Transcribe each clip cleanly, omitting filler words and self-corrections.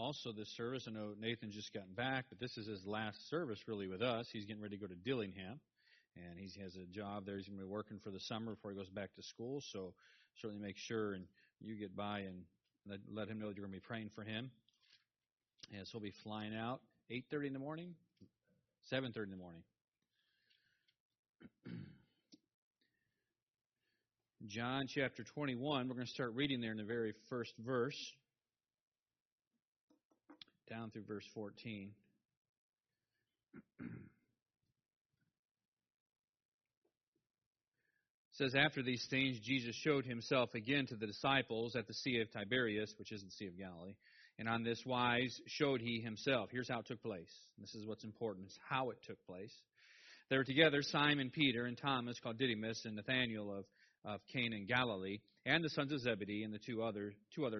also this service. I know Nathan's just gotten back, but this is his last service really with us. He's getting ready to go to Dillingham, and he has a job there. He's going to be working for the summer before he goes back to school. So certainly make sure and you get by and let him know that you're going to be praying for him. As he'll be flying out 8:30 in the morning, 7:30 in the morning. John chapter 21, we're going to start reading there in the very first verse, down through verse 14. It says, after these things, Jesus showed himself again to the disciples at the Sea of Tiberias, which is the Sea of Galilee, and on this wise showed he himself. Here's how it took place. This is what's important, is how it took place. They were together, Simon Peter and Thomas called Didymus and Nathanael of Cana in Galilee, and the sons of Zebedee and the two other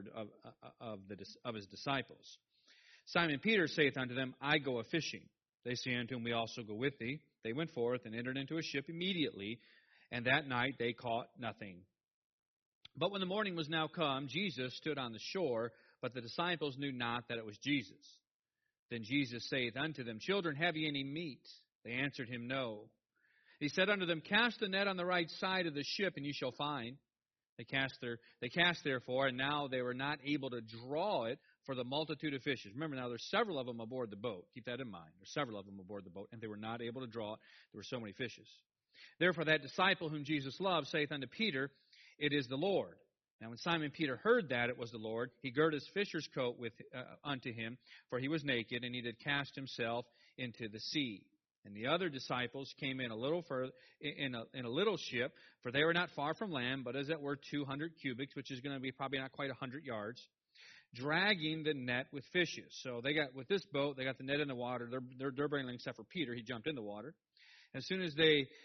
of his disciples. Simon Peter saith unto them, I go a-fishing. They say unto him, we also go with thee. They went forth and entered into a ship immediately, and that night they caught nothing. But when the morning was now come, Jesus stood on the shore, but the disciples knew not that it was Jesus. Then Jesus saith unto them, children, have ye any meat? They answered him, no. He said unto them, cast the net on the right side of the ship, and ye shall find. They cast therefore, and now they were not able to draw it for the multitude of fishes. Remember now, there's several of them aboard the boat. Keep that in mind. There's several of them aboard the boat, and they were not able to draw it. There were so many fishes. Therefore that disciple whom Jesus loved saith unto Peter, it is the Lord. Now when Simon Peter heard that it was the Lord, he girt his fisher's coat unto him, for he was naked, and he did cast himself into the sea. And the other disciples came in a little further, in a little ship, for they were not far from land, but as it were 200 cubits, which is going to be probably not quite 100 yards, dragging the net with fishes. So they got, with this boat, they got the net in the water. They're bringing, except for Peter, he jumped in the water. As soon as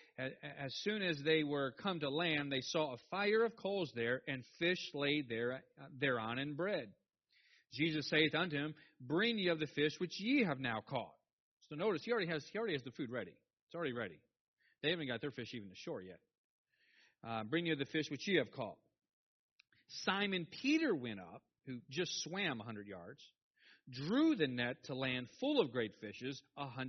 they were come to land, they saw a fire of coals there, and fish laid thereon, and bread. Jesus saith unto him, bring ye of the fish which ye have now caught. So notice, he already has the food ready. It's already ready. They haven't got their fish even to shore yet. Bring you the fish which ye have caught. Simon Peter went up, who just swam 100 yards, drew the net to land full of great fishes,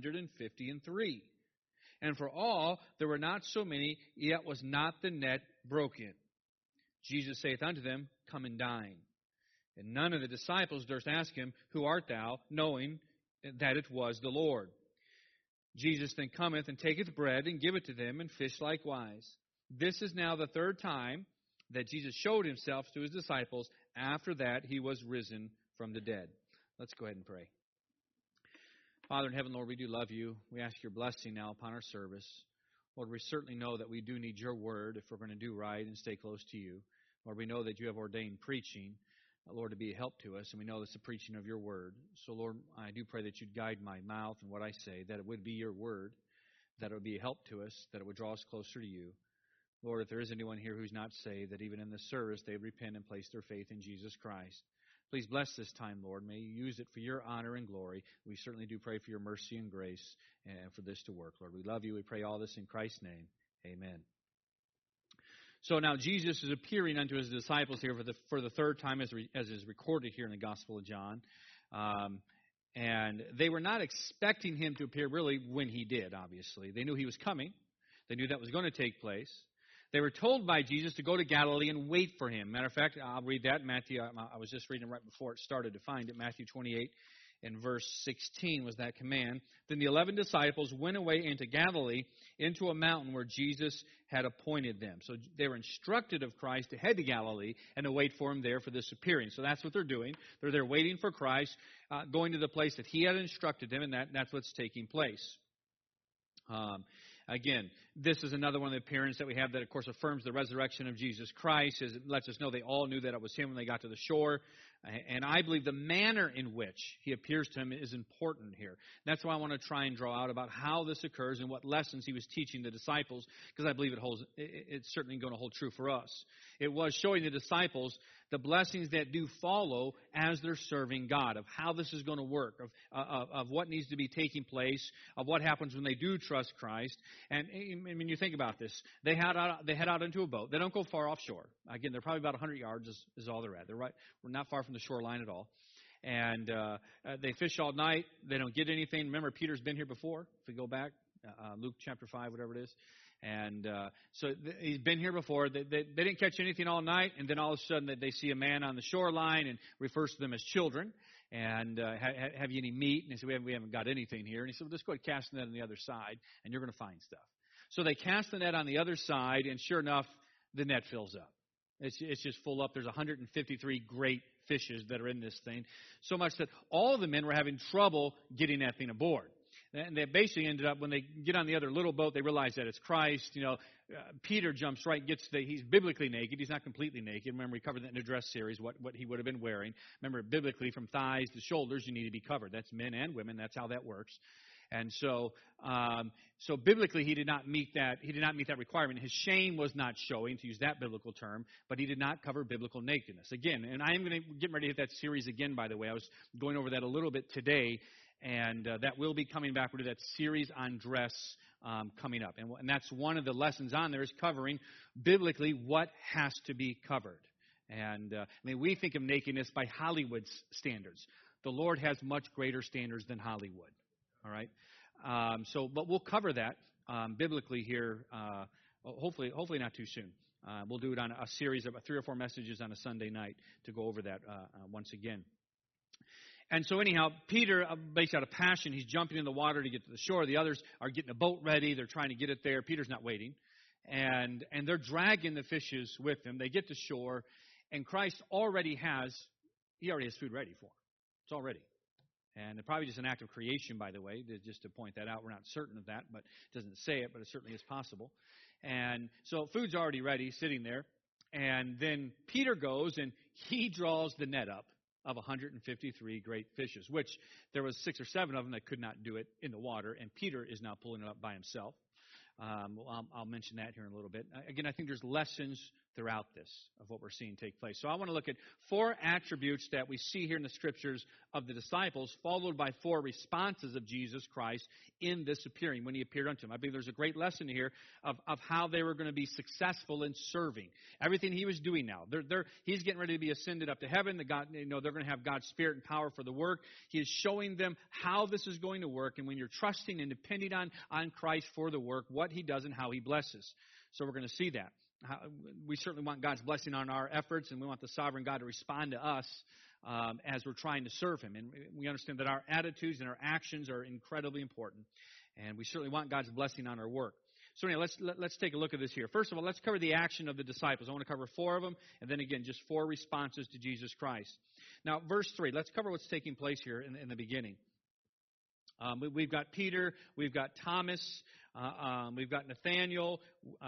153. And for all, there were not so many, yet was not the net broken. Jesus saith unto them, come and dine. And none of the disciples durst ask him, who art thou, knowing that it was the Lord. Jesus then cometh and taketh bread and giveth to them, and fish likewise. This is now the third time that Jesus showed himself to his disciples after that he was risen from the dead. Let's go ahead and pray. Father in heaven, Lord, we do love you. We ask your blessing now upon our service. Lord, we certainly know that we do need your word if we're going to do right and stay close to you. Lord, we know that you have ordained preaching, Lord, to be a help to us, and we know it's the preaching of your word. So, Lord, I do pray that you'd guide my mouth and what I say, that it would be your word, that it would be a help to us, that it would draw us closer to you. Lord, if there is anyone here who's not saved, that even in this service they repent and place their faith in Jesus Christ. Please bless this time, Lord. May you use it for your honor and glory. We certainly do pray for your mercy and grace and for this to work. Lord, we love you. We pray all this in Christ's name. Amen. So now Jesus is appearing unto his disciples here for the third time, as is recorded here in the Gospel of John. And they were not expecting him to appear really when he did, obviously. They knew he was coming. They knew that was going to take place. They were told by Jesus to go to Galilee and wait for him. Matter of fact, I'll read that. Matthew, I was just reading right before it started to find it. Matthew 28 and verse 16 was that command. Then the 11 disciples went away into Galilee, into a mountain where Jesus had appointed them. So they were instructed of Christ to head to Galilee and to wait for him there for this appearing. So that's what they're doing. They're there waiting for Christ, going to the place that he had instructed them, and that's what's taking place. Again, this is another one of the appearances that we have that, of course, affirms the resurrection of Jesus Christ. As it lets us know they all knew that it was him when they got to the shore. And I believe the manner in which he appears to him is important here. That's why I want to try and draw out about how this occurs and what lessons he was teaching the disciples, because I believe it's certainly going to hold true for us. It was showing the disciples the blessings that do follow as they're serving God, of how this is going to work, of what needs to be taking place, of what happens when they do trust Christ. And I mean, you think about this. They head out into a boat. They don't go far offshore. Again, they're probably about 100 yards is all they're at. We're not far from the shoreline at all. And they fish all night. They don't get anything. Remember, Peter's been here before, if we go back, Luke chapter 5, whatever it is. And so he's been here before. They didn't catch anything all night, and then all of a sudden they see a man on the shoreline and refers to them as children. And have you any meat? And they say, we haven't got anything here. And he said, well, just go ahead and cast the net on the other side, and you're going to find stuff. So they cast the net on the other side, and sure enough, the net fills up. It's just full up. There's 153 great fishes that are in this thing. So much that all of the men were having trouble getting that thing aboard. And they basically ended up, when they get on the other little boat, they realize that it's Christ. Peter jumps right, he's biblically naked. He's not completely naked. Remember, we covered that in the dress series, what he would have been wearing. Remember, biblically, from thighs to shoulders, you need to be covered. That's men and women. That's how that works. And so biblically, he did not meet that requirement. His shame was not showing, to use that biblical term, but he did not cover biblical nakedness. Again, and I am going to get ready to hit that series again, by the way. I was going over that a little bit today, and that will be coming back. We'll do that series on dress coming up. And that's one of the lessons on there, is covering biblically what has to be covered. And we think of nakedness by Hollywood's standards. The Lord has much greater standards than Hollywood. All right, but we'll cover that biblically here. Hopefully not too soon. We'll do it on a series of 3 or 4 messages on a Sunday night to go over that once again. And so anyhow, Peter, based out of passion, he's jumping in the water to get to the shore. The others are getting a boat ready. They're trying to get it there. Peter's not waiting, and they're dragging the fishes with them. They get to shore, and Christ already has food ready for them. It's all ready. And it's probably just an act of creation, by the way, just to point that out. We're not certain of that, but it doesn't say it, but it certainly is possible. And so food's already ready, sitting there. And then Peter goes, and he draws the net up of 153 great fishes, which there was 6 or 7 of them that could not do it in the water, and Peter is now pulling it up by himself. I'll mention that here in a little bit. Again, I think there's lessons throughout this of what we're seeing take place. So I want to look at 4 attributes that we see here in the Scriptures of the disciples, followed by 4 responses of Jesus Christ in this appearing, when he appeared unto them. I believe there's a great lesson here of how they were going to be successful in serving. Everything he was doing now. He's getting ready to be ascended up to heaven. They're going to have God's Spirit and power for the work. He is showing them how this is going to work. And when you're trusting and depending on Christ for the work, what he does and how he blesses. So we're going to see that. We certainly want God's blessing on our efforts, and we want the sovereign God to respond to us as we're trying to serve him. And we understand that our attitudes and our actions are incredibly important, and we certainly want God's blessing on our work. So anyway, let's take a look at this here. First of all, let's cover the action of the disciples. I want to cover 4 of them, and then again, just 4 responses to Jesus Christ. Now, verse 3, let's cover what's taking place here in the beginning. We've got Peter, we've got Thomas, we've got Nathaniel,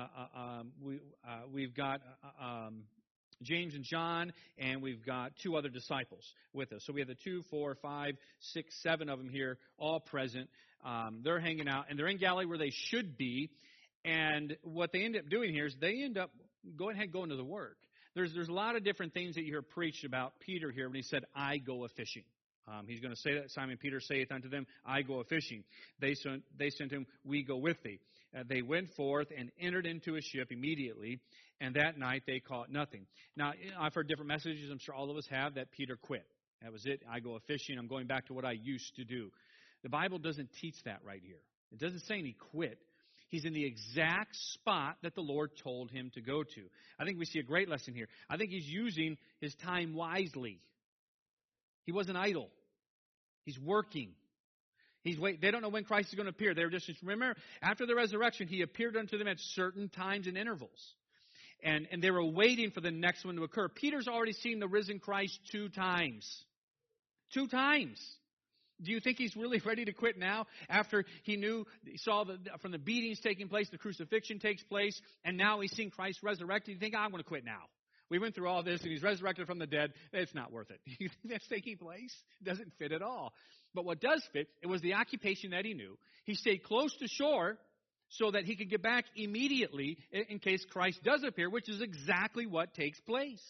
we've got James and John, and we've got 2 other disciples with us. So we have the 2, 4, 5, 6, 7 of them here, all present. They're hanging out, and they're in Galilee where they should be. And what they end up doing here is they end up going to the work. There's a lot of different things that you hear preached about Peter here when he said, I go a-fishing. He's going to say that. Simon Peter saith unto them, I go a-fishing. They sent him, we go with thee. They went forth and entered into a ship immediately, and that night they caught nothing. Now, I've heard different messages, I'm sure all of us have, that Peter quit. That was it. I go a-fishing. I'm going back to what I used to do. The Bible doesn't teach that right here. It doesn't say he quit. He's in the exact spot that the Lord told him to go to. I think we see a great lesson here. I think he's using his time wisely. He wasn't idle. He's working. They don't know when Christ is going to appear. They're just remember, after the resurrection, he appeared unto them at certain times and intervals. And they were waiting for the next one to occur. Peter's already seen the risen Christ 2 times. 2 times. Do you think he's really ready to quit now after he saw from the beatings taking place, the crucifixion takes place, and now he's seen Christ resurrected? You think, I'm going to quit now. We went through all this, and he's resurrected from the dead. It's not worth it. You think that's taking place? It doesn't fit at all. But what does fit, it was the occupation that he knew. He stayed close to shore so that he could get back immediately in case Christ does appear, which is exactly what takes place.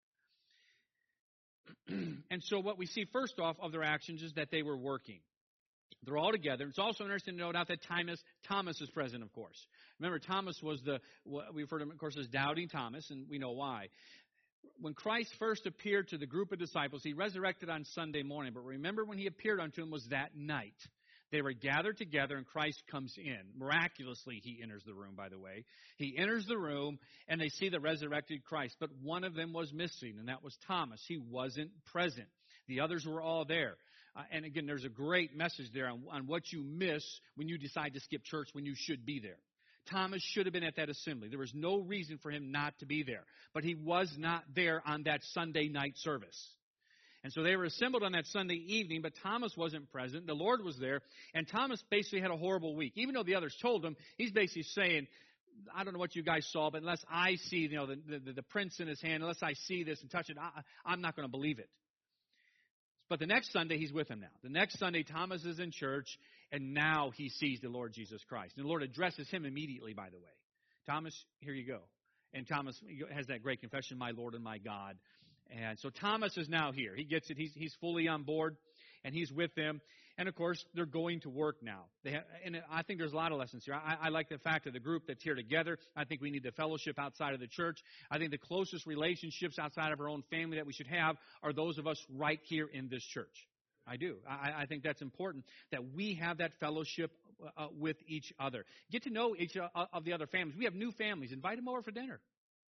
And so what we see first off of their actions is that they were working. They're all together. It's also interesting to note out that Thomas is present, of course. Remember, Thomas was we refer to him, of course, as Doubting Thomas, and we know why. When Christ first appeared to the group of disciples, he resurrected on Sunday morning. But remember, when he appeared unto them was that night. They were gathered together, and Christ comes in. Miraculously, he enters the room, by the way. He enters the room, and they see the resurrected Christ. But one of them was missing, and that was Thomas. He wasn't present. The others were all there. And again, there's a great message there on what you miss when you decide to skip church when you should be there. Thomas should have been at that assembly. There was no reason for him not to be there. But he was not there on that Sunday night service. And so they were assembled on that Sunday evening, but Thomas wasn't present. The Lord was there, and Thomas basically had a horrible week. Even though the others told him, he's basically saying, I don't know what you guys saw, but unless I see the prints in his hand, unless I see this and touch it, I'm not going to believe it. But the next Sunday, he's with him now. The next Sunday, Thomas is in church, and now he sees the Lord Jesus Christ. And the Lord addresses him immediately, by the way. Thomas, here you go. And Thomas has that great confession, my Lord and my God. And so Thomas is now here. He gets it. He's fully on board, and he's with them. And, of course, they're going to work now. And I think there's a lot of lessons here. I like the fact of the group that's here together. I think we need the fellowship outside of the church. I think the closest relationships outside of our own family that we should have are those of us right here in this church. I do. I think that's important, that we have that fellowship with each other. Get to know each of the other families. We have new families. Invite them over for dinner.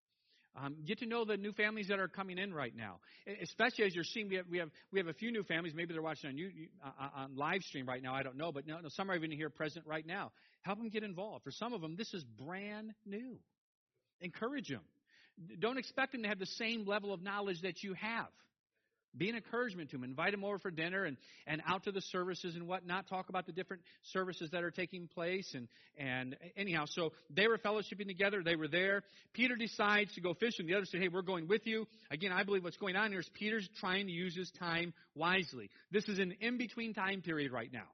Get to know the new families that are coming in right now, especially as you're seeing. We have a few new families. Maybe they're watching on live stream right now. I don't know, but no, some are even here present right now. Help them get involved. For some of them, this is brand new. Encourage them. Don't expect them to have the same level of knowledge that you have. Be an encouragement to them. Invite them over for dinner and out to the services and whatnot. Talk about the different services that are taking place. And anyhow, so they were fellowshipping together. They were there. Peter decides to go fishing. The others say, hey, we're going with you. Again, I believe what's going on here is Peter's trying to use his time wisely. This is an in-between time period right now.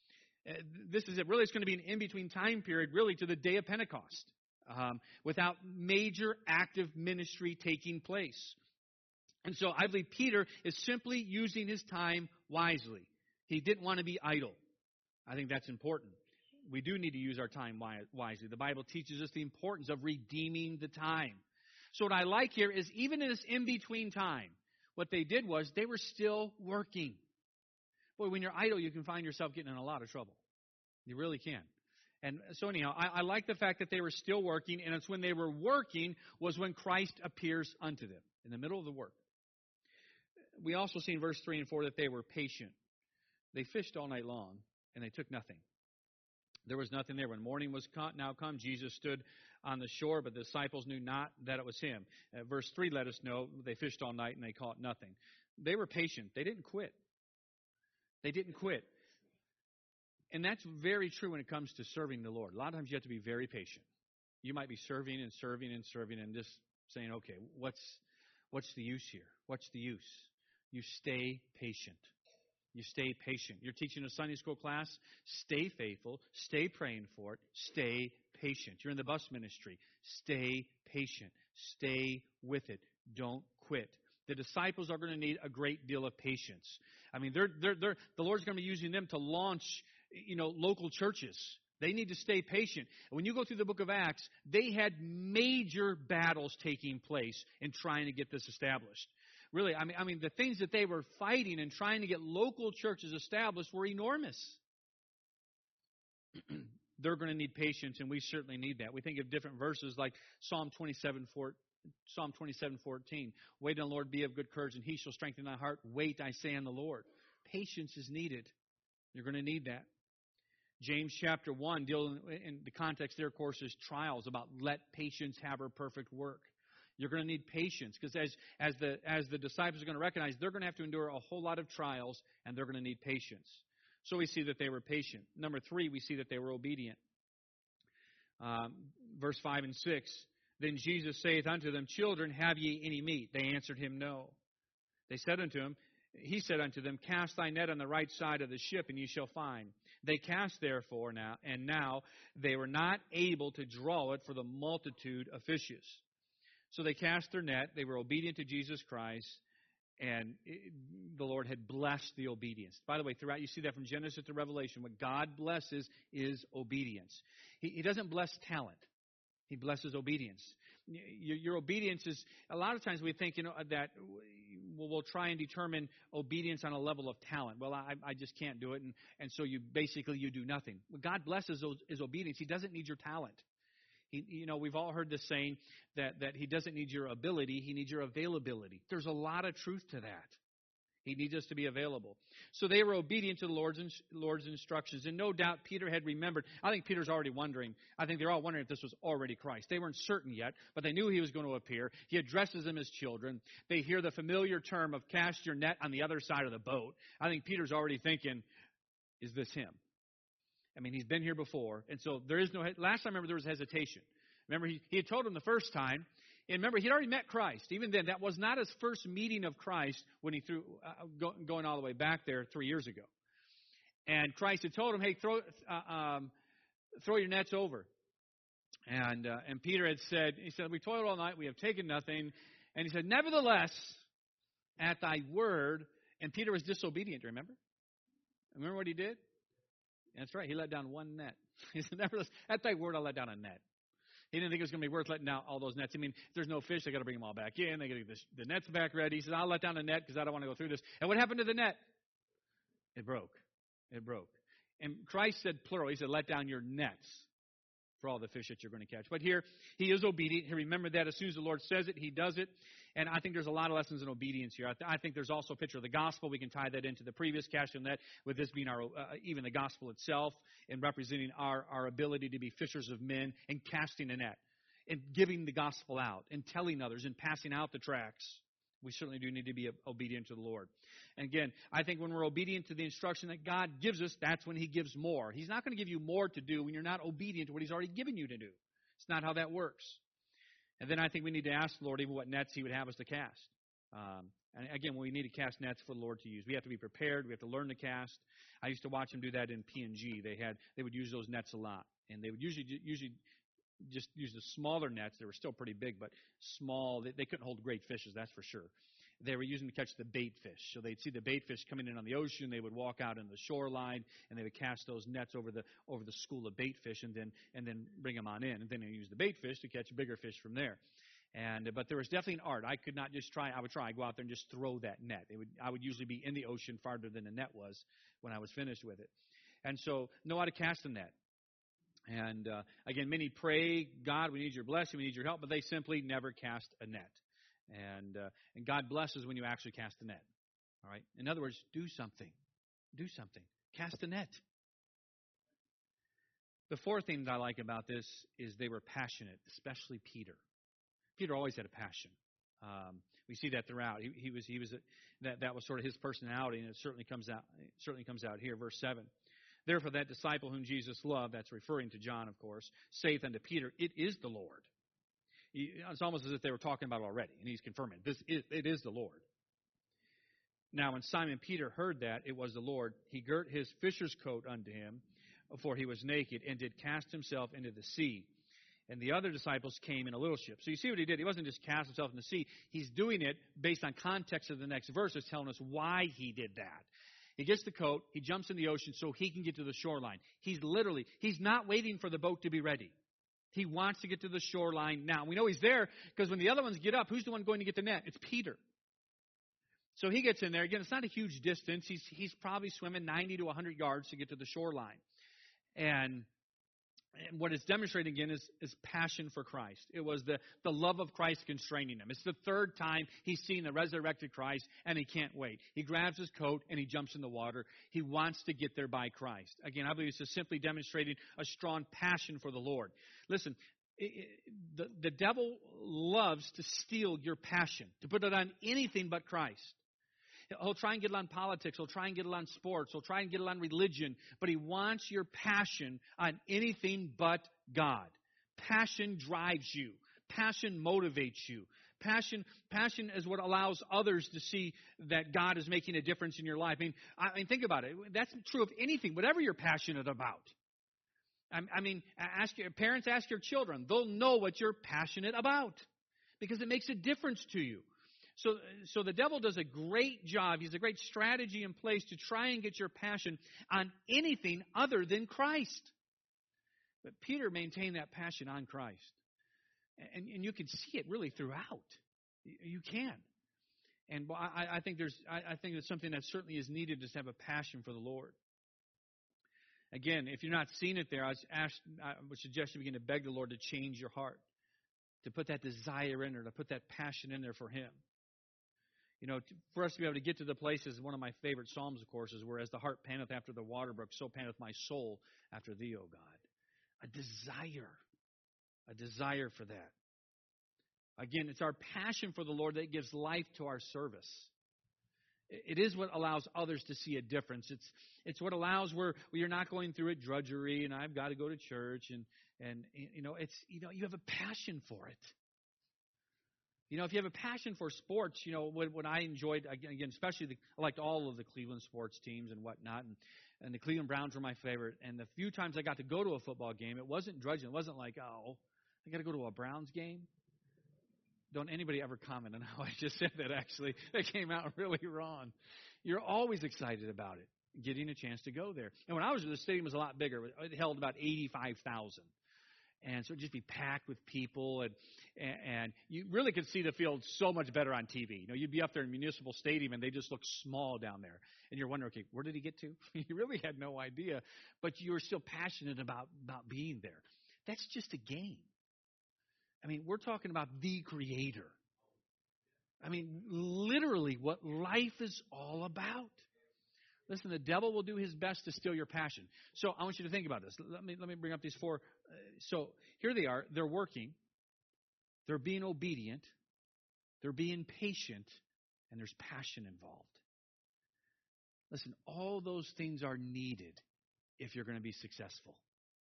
This is it. Really, it's going to be an in-between time period, really, to the day of Pentecost, without major active ministry taking place. And so I believe Peter is simply using his time wisely. He didn't want to be idle. I think that's important. We do need to use our time wisely. The Bible teaches us the importance of redeeming the time. So what I like here is even in this in-between time, what they did was they were still working. Boy, when you're idle, you can find yourself getting in a lot of trouble. You really can. And so anyhow, I like the fact that they were still working, and it's when they were working was when Christ appears unto them, in the middle of the work. We also see in verse 3 and 4 that they were patient. They fished all night long, and they took nothing. There was nothing there. When morning was now come, Jesus stood on the shore, but the disciples knew not that it was him. Verse 3 let us know they fished all night, and they caught nothing. They were patient. They didn't quit. They didn't quit. And that's very true when it comes to serving the Lord. A lot of times you have to be very patient. You might be serving and serving and serving and just saying, okay, what's the use here? What's the use? You stay patient. You stay patient. You're teaching a Sunday school class. Stay faithful. Stay praying for it. Stay patient. You're in the bus ministry. Stay patient. Stay with it. Don't quit. The disciples are going to need a great deal of patience. I mean, the Lord's going to be using them to launch, local churches. They need to stay patient. And when you go through the book of Acts, they had major battles taking place in trying to get this established. Really, I mean, the things that they were fighting and trying to get local churches established were enormous. They're going to need patience, and we certainly need that. We think of different verses like Psalm 27:14. Wait on the Lord, be of good courage, and he shall strengthen thy heart. Wait, I say, on the Lord. Patience is needed. You're going to need that. James chapter 1, dealing in the context there, of course, is trials about let patience have her perfect work. You're going to need patience because as the disciples are going to recognize, they're going to have to endure a whole lot of trials, and they're going to need patience. So we see that they were patient. Number 3, we see that they were obedient. Verse 5 and 6, then Jesus saith unto them, children, have ye any meat? They answered him, no. He said unto them, cast thy net on the right side of the ship, and ye shall find. They cast therefore now they were not able to draw it for the multitude of fishes. So they cast their net. They were obedient to Jesus Christ, and the Lord had blessed the obedience. By the way, throughout you see that from Genesis to Revelation, what God blesses is obedience. He doesn't bless talent. He blesses obedience. Your obedience is, a lot of times we think, that we'll try and determine obedience on a level of talent. Well, I just can't do it, and so you do nothing. God blesses his obedience. He doesn't need your talent. We've all heard this saying that he doesn't need your ability, he needs your availability. There's a lot of truth to that. He needs us to be available. So they were obedient to the Lord's instructions. And no doubt Peter had remembered. I think Peter's already wondering. I think they're all wondering if this was already Christ. They weren't certain yet, but they knew he was going to appear. He addresses them as children. They hear the familiar term of cast your net on the other side of the boat. I think Peter's already thinking, is this him? I mean, he's been here before. And so there is no, last time I remember there was hesitation. Remember, he had told them the first time. And remember, he'd already met Christ. Even then, that was not his first meeting of Christ when he going all the way back there 3 years ago. And Christ had told him, hey, throw your nets over. And Peter had said, we toiled all night, we have taken nothing. And he said, nevertheless, at thy word. And Peter was disobedient, remember? Remember what he did? That's right, he let down one net. He said, nevertheless, at thy word I'll let down a net. He didn't think it was going to be worth letting out all those nets. I mean, if there's no fish, they got to bring them all back in. They got to get the nets back ready. He said, I'll let down the net because I don't want to go through this. And what happened to the net? It broke. It broke. And Christ said plural. He said, let down your nets for all the fish that you're going to catch. But here, he is obedient. He remembered that as soon as the Lord says it, he does it. And I think there's a lot of lessons in obedience here. I think there's also a picture of the gospel. We can tie that into the previous casting net, with this being our even the gospel itself and representing our ability to be fishers of men and casting a net and giving the gospel out and telling others and passing out the tracts. We certainly do need to be obedient to the Lord. And again, I think when we're obedient to the instruction that God gives us, that's when he gives more. He's not going to give you more to do when you're not obedient to what he's already given you to do. It's not how that works. And then I think we need to ask the Lord even what nets he would have us to cast. And again, we need to cast nets for the Lord to use. We have to be prepared. We have to learn to cast. I used to watch them do that in P&G. They would use those nets a lot. And they would usually just use the smaller nets. They were still pretty big, but small. They couldn't hold great fishes, that's for sure. They were using to catch the bait fish. So they'd see the bait fish coming in on the ocean. They would walk out on the shoreline, and they would cast those nets over the school of bait fish, and then bring them on in. And then they use the bait fish to catch bigger fish from there. But there was definitely an art. I could not just try. I would try. I'd go out there and just throw that net. I would usually be in the ocean farther than the net was when I was finished with it. And so know how to cast a net. And again, many pray, God, we need your blessing, we need your help, but they simply never cast a net. And God blesses when you actually cast the net. All right. In other words, do something. Do something. Cast a net. The fourth thing that I like about this is they were passionate, especially Peter. Peter always had a passion. We see that throughout. That was sort of his personality, and it certainly comes out here, verse 7. Therefore, that disciple whom Jesus loved, that's referring to John, of course, saith unto Peter, it is the Lord. It's almost as if they were talking about it already, and he's confirming, it is the Lord. Now, when Simon Peter heard that it was the Lord, he girt his fisher's coat unto him, for he was naked, and did cast himself into the sea. And the other disciples came in a little ship. So you see what he did. He wasn't just cast himself in the sea. He's doing it based on context of the next verse. It's telling us why he did that. He gets the coat. He jumps in the ocean so he can get to the shoreline. He's not waiting for the boat to be ready. He wants to get to the shoreline now. We know he's there because when the other ones get up, who's the one going to get the net? It's Peter. So he gets in there. Again, it's not a huge distance. He's probably swimming 90 to 100 yards to get to the shoreline. And what it's demonstrating again is passion for Christ. It was the love of Christ constraining him. It's the third time he's seen the resurrected Christ, and he can't wait. He grabs his coat, and he jumps in the water. He wants to get there by Christ. Again, I believe it's just simply demonstrating a strong passion for the Lord. Listen, the devil loves to steal your passion, to put it on anything but Christ. He'll try and get it on politics. He'll try and get it on sports. He'll try and get it on religion. But he wants your passion on anything but God. Passion drives you. Passion motivates you. Passion is what allows others to see that God is making a difference in your life. I mean, think about it. That's true of anything, whatever you're passionate about. I mean, parents ask your children. They'll know what you're passionate about because it makes a difference to you. So the devil does a great job. He has a great strategy in place to try and get your passion on anything other than Christ. But Peter maintained that passion on Christ. And you can see it really throughout. You can. And I think I think it's something that certainly is needed, is to have a passion for the Lord. Again, if you're not seeing it there, I would suggest you begin to beg the Lord to change your heart, to put that desire in there, to put that passion in there for Him. You know, for us to be able to get to the places, one of my favorite Psalms, of course, is whereas the heart panteth after the water brook, so panteth my soul after Thee, O God. A desire for that. Again, it's our passion for the Lord that gives life to our service. It is what allows others to see a difference. It's what allows where you're not going through it drudgery and I've got to go to church and you have a passion for it. You know, if you have a passion for sports, you know, what I enjoyed, again, especially I liked all of the Cleveland sports teams and whatnot, and the Cleveland Browns were my favorite. And the few times I got to go to a football game, it wasn't drudging. It wasn't like, oh, I got to go to a Browns game. Don't anybody ever comment on how I just said that, actually. That came out really wrong. You're always excited about it, getting a chance to go there. And when I was there, the stadium was a lot bigger. It held about 85,000. And so it'd just be packed with people. And you really could see the field so much better on TV. You know, you'd be up there in Municipal Stadium, and they just look small down there. And you're wondering, okay, where did he get to? You really had no idea. But you were still passionate about being there. That's just a game. I mean, we're talking about the Creator. I mean, literally what life is all about. Listen, the devil will do his best to steal your passion. So I want you to think about this. Let me bring up these four. So here they are. They're working. They're being obedient. They're being patient. And there's passion involved. Listen, all those things are needed if you're going to be successful.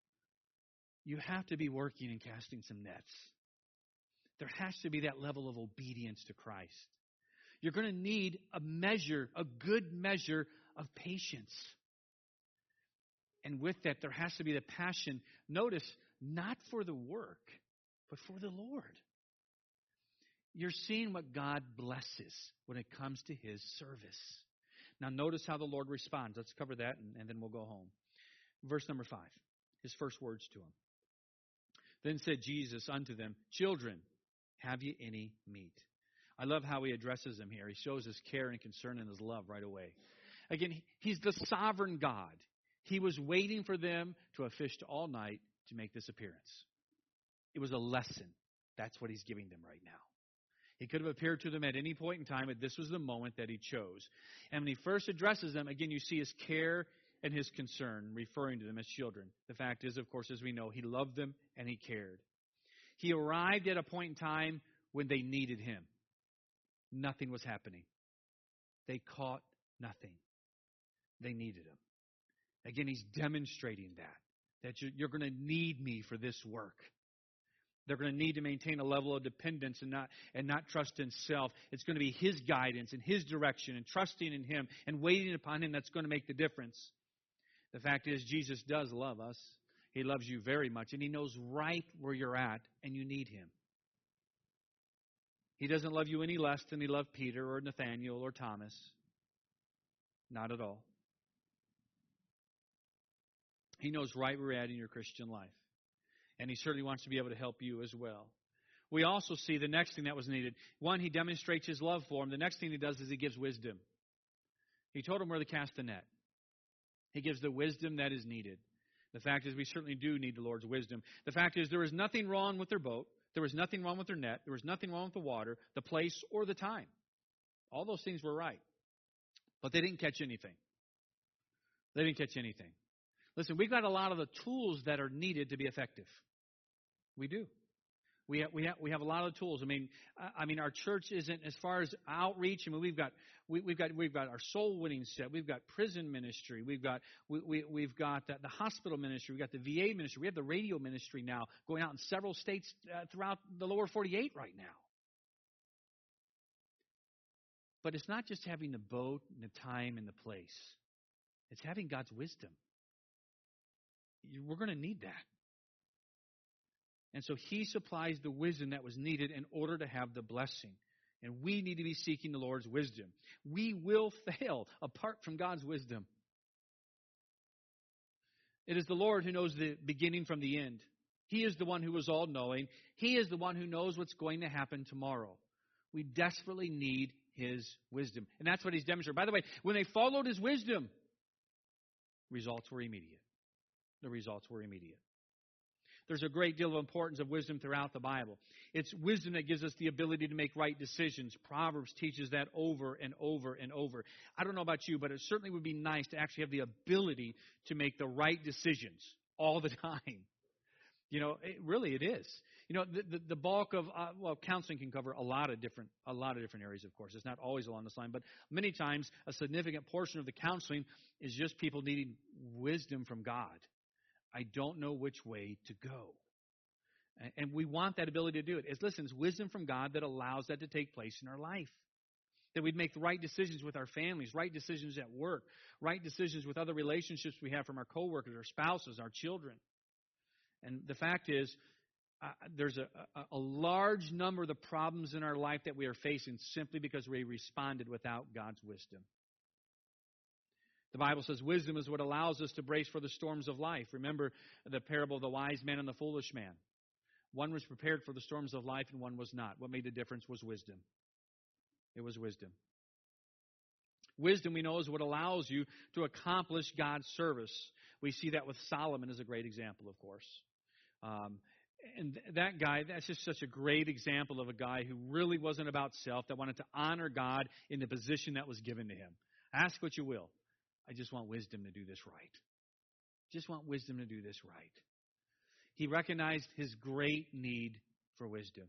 You have to be working and casting some nets. There has to be that level of obedience to Christ. You're going to need a good measure of patience. And with that, there has to be the passion, notice, not for the work, but for the Lord. You're seeing what God blesses when it comes to His service. Now, notice how the Lord responds. Let's cover that, and then we'll go home. Verse number 5, His first words to him. Then said Jesus unto them, Children, have ye any meat? I love how He addresses them here. He shows His care and concern and His love right away. Again, He's the sovereign God. He was waiting for them to have fished all night to make this appearance. It was a lesson. That's what He's giving them right now. He could have appeared to them at any point in time, but this was the moment that He chose. And when He first addresses them, again, you see His care and His concern, referring to them as children. The fact is, of course, as we know, He loved them and He cared. He arrived at a point in time when they needed Him. Nothing was happening. They caught nothing. They needed Him. Again, He's demonstrating that you're going to need me for this work. They're going to need to maintain a level of dependence and not trust in self. It's going to be His guidance and His direction and trusting in Him and waiting upon Him that's going to make the difference. The fact is, Jesus does love us. He loves you very much, and He knows right where you're at, and you need Him. He doesn't love you any less than He loved Peter or Nathaniel or Thomas. Not at all. He knows right where you're at in your Christian life. And He certainly wants to be able to help you as well. We also see the next thing that was needed. One, He demonstrates His love for them. The next thing He does is He gives wisdom. He told them where to cast the net. He gives the wisdom that is needed. The fact is, we certainly do need the Lord's wisdom. The fact is, there was nothing wrong with their boat. There was nothing wrong with their net. There was nothing wrong with the water, the place, or the time. All those things were right. But they didn't catch anything. They didn't catch anything. Listen, we've got a lot of the tools that are needed to be effective. We do. We have a lot of tools. I mean, our church isn't, as far as outreach. I mean, we've got our soul winning set. We've got prison ministry. We've got the hospital ministry. We've got the VA ministry. We have the radio ministry now going out in several states throughout the lower 48 right now. But it's not just having the boat and the time and the place. It's having God's wisdom. We're going to need that. And so He supplies the wisdom that was needed in order to have the blessing. And we need to be seeking the Lord's wisdom. We will fail apart from God's wisdom. It is the Lord who knows the beginning from the end. He is the one who is all-knowing. He is the one who knows what's going to happen tomorrow. We desperately need His wisdom. And that's what He's demonstrated. By the way, when they followed His wisdom, results were immediate. The results were immediate. There's a great deal of importance of wisdom throughout the Bible. It's wisdom that gives us the ability to make right decisions. Proverbs teaches that over and over and over. I don't know about you, but it certainly would be nice to actually have the ability to make the right decisions all the time. It is. The bulk of counseling can cover a lot of different areas. Of course, it's not always along this line, but many times a significant portion of the counseling is just people needing wisdom from God. I don't know which way to go, and we want that ability to do it. It's wisdom from God that allows that to take place in our life. That we'd make the right decisions with our families, right decisions at work, right decisions with other relationships we have from our coworkers, our spouses, our children. And the fact is, there's a large number of the problems in our life that we are facing simply because we responded without God's wisdom. The Bible says wisdom is what allows us to brace for the storms of life. Remember the parable of the wise man and the foolish man. One was prepared for the storms of life and one was not. What made the difference was wisdom. It was wisdom. Wisdom, we know, is what allows you to accomplish God's service. We see that with Solomon as a great example, of course. And that guy, that's just such a great example of a guy who really wasn't about self, that wanted to honor God in the position that was given to him. Ask what you will. I just want wisdom to do this right. Just want wisdom to do this right. He recognized his great need for wisdom.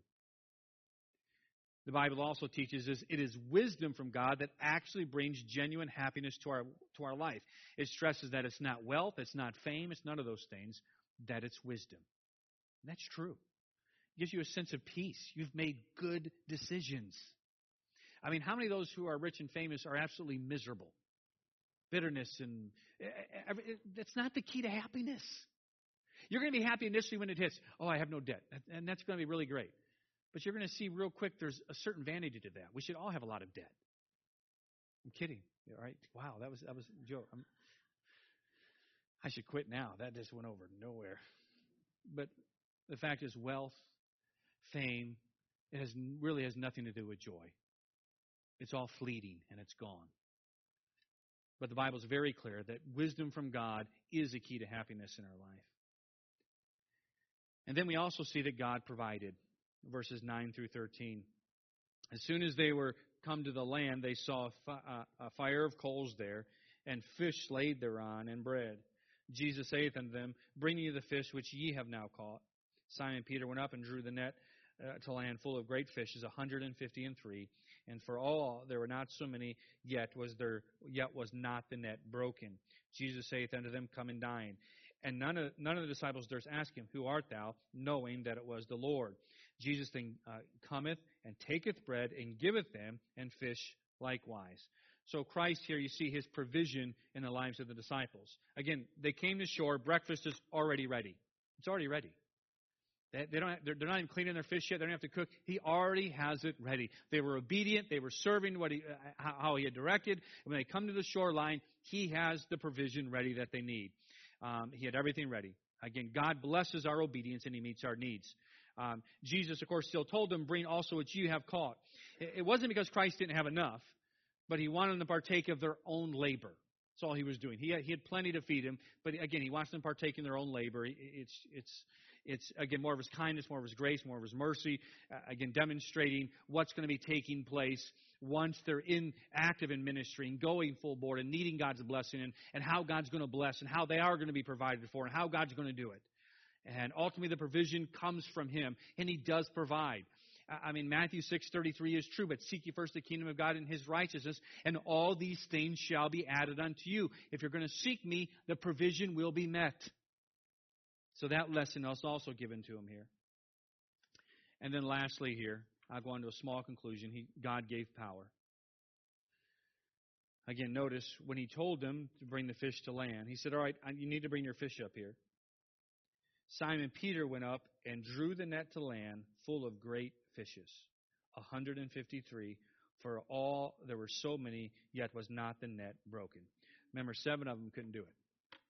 The Bible also teaches us it is wisdom from God that actually brings genuine happiness to our life. It stresses that it's not wealth, it's not fame, it's none of those things, that it's wisdom. And that's true. It gives you a sense of peace. You've made good decisions. I mean, how many of those who are rich and famous are absolutely miserable? Bitterness and that's not the key to happiness. You're going to be happy initially when it hits. Oh, I have no debt. And that's going to be really great. But you're going to see real quick there's a certain vanity to that. We should all have a lot of debt. I'm kidding. All right? Wow, that was a joke. I should quit now. That just went over nowhere. But the fact is, wealth, fame, it really has nothing to do with joy. It's all fleeting and it's gone. But the Bible is very clear that wisdom from God is a key to happiness in our life. And then we also see that God provided. Verses 9 through 13. As soon as they were come to the land, they saw a fire of coals there, and fish laid thereon, and bread. Jesus saith unto them, Bring ye the fish which ye have now caught. Simon Peter went up and drew the net to land full of great fishes, 153. And for all there were not so many, yet was not the net broken. Jesus saith unto them, Come and dine. And none of the disciples durst ask him, Who art thou? Knowing that it was the Lord. Jesus then cometh and taketh bread and giveth them, and fish likewise. So Christ here, you see his provision in the lives of the disciples. Again, they came to shore. Breakfast is already ready. It's already ready. They're not even cleaning their fish yet. They don't have to cook. He already has it ready. They were obedient. They were serving how he had directed. And when they come to the shoreline, he has the provision ready that they need. He had everything ready. Again, God blesses our obedience and he meets our needs. Jesus, of course, still told them, Bring also what you have caught. It wasn't because Christ didn't have enough, but he wanted them to partake of their own labor. That's all he was doing. He had plenty to feed him, but again, he wants them to partake in their own labor. It's again, more of his kindness, more of his grace, more of his mercy, again, demonstrating what's going to be taking place once they're active in ministry and going full board and needing God's blessing and how God's going to bless and how they are going to be provided for and how God's going to do it. And ultimately the provision comes from him, and he does provide. I mean, Matthew 6:33 is true, but seek ye first the kingdom of God and his righteousness, and all these things shall be added unto you. If you're going to seek me, the provision will be met. So that lesson is also given to him here. And then lastly here, I'll go on to a small conclusion. God gave power. Again, notice when he told them to bring the fish to land, he said, All right, you need to bring your fish up here. Simon Peter went up and drew the net to land full of great fishes, 153. For all there were so many, yet was not the net broken. Remember, 7 of them couldn't do it.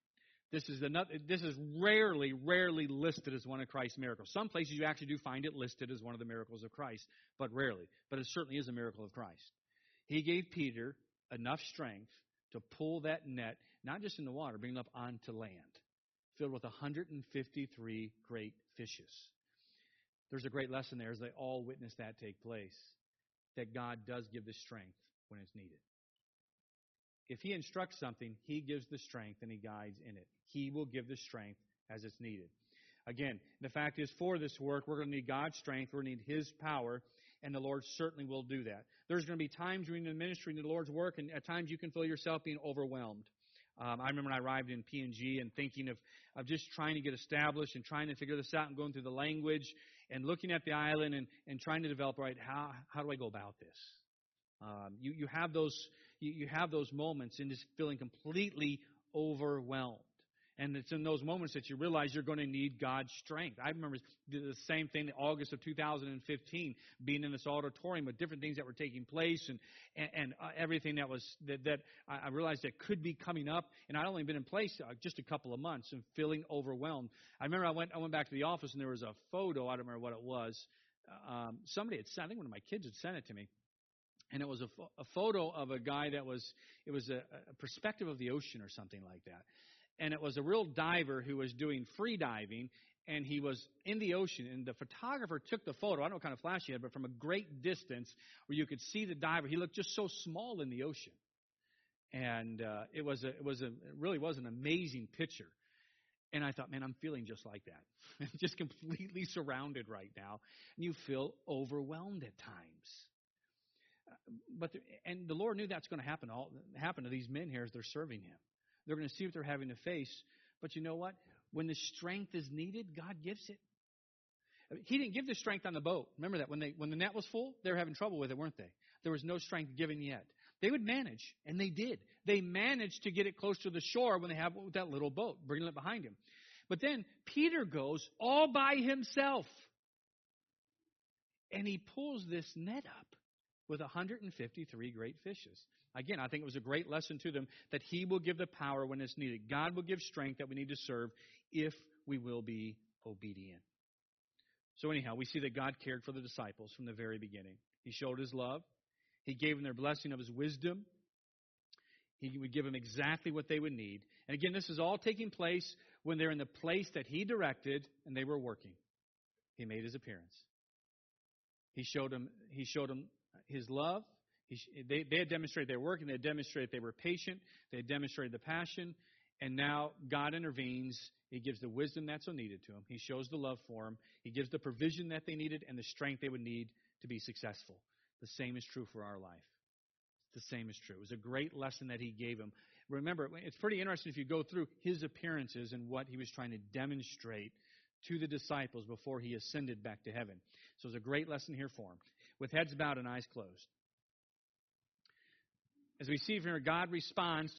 This is rarely listed as one of Christ's miracles. Some places you actually do find it listed as one of the miracles of Christ, but rarely. But it certainly is a miracle of Christ. He gave Peter enough strength to pull that net, not just in the water, bring it up onto land, filled with 153 great fishes. There's a great lesson there as they all witness that take place, that God does give the strength when it's needed. If He instructs something, He gives the strength and He guides in it. He will give the strength as it's needed. Again, the fact is, for this work, we're going to need God's strength, we're going to need His power, and the Lord certainly will do that. There's going to be times during the ministry in the Lord's work, and at times you can feel yourself being overwhelmed. I remember when I arrived in PNG and thinking of just trying to get established and trying to figure this out and going through the language and looking at the island and trying to develop, right, how do I go about this? You have those moments and just feeling completely overwhelmed. And it's in those moments that you realize you're going to need God's strength. I remember the same thing in August of 2015, being in this auditorium with different things that were taking place and everything that I realized that could be coming up. And I'd only been in place just a couple of months and feeling overwhelmed. I remember I went back to the office and there was a photo. I don't remember what it was. Somebody had sent, I think one of my kids had sent it to me. And it was a photo of a guy it was a perspective of the ocean or something like that. And it was a real diver who was doing free diving, and he was in the ocean. And the photographer took the photo. I don't know what kind of flash he had, but from a great distance where you could see the diver. He looked just so small in the ocean. And it really was an amazing picture. And I thought, man, I'm feeling just like that. Just completely surrounded right now. And you feel overwhelmed at times. And the Lord knew that's going to happen to these men here as they're serving Him. They're going to see what they're having to face. But you know what? When the strength is needed, God gives it. He didn't give the strength on the boat. Remember that when the net was full, they were having trouble with it, weren't they? There was no strength given yet. They would manage, and they did. They managed to get it close to the shore when they have that little boat, bringing it behind him. But then Peter goes all by himself, and he pulls this net up with 153 great fishes. Again, I think it was a great lesson to them that He will give the power when it's needed. God will give strength that we need to serve if we will be obedient. So anyhow, we see that God cared for the disciples from the very beginning. He showed His love. He gave them their blessing of His wisdom. He would give them exactly what they would need. And again, this is all taking place when they're in the place that He directed and they were working. He made His appearance. He showed them His love. They had demonstrated their work, and they had demonstrated they were patient. They had demonstrated the passion. And now God intervenes. He gives the wisdom that's so needed to them. He shows the love for them. He gives the provision that they needed and the strength they would need to be successful. The same is true for our life. The same is true. It was a great lesson that He gave them. Remember, it's pretty interesting if you go through His appearances and what He was trying to demonstrate to the disciples before He ascended back to heaven. So it's a great lesson here for them. With heads bowed and eyes closed. As we see from here, God responds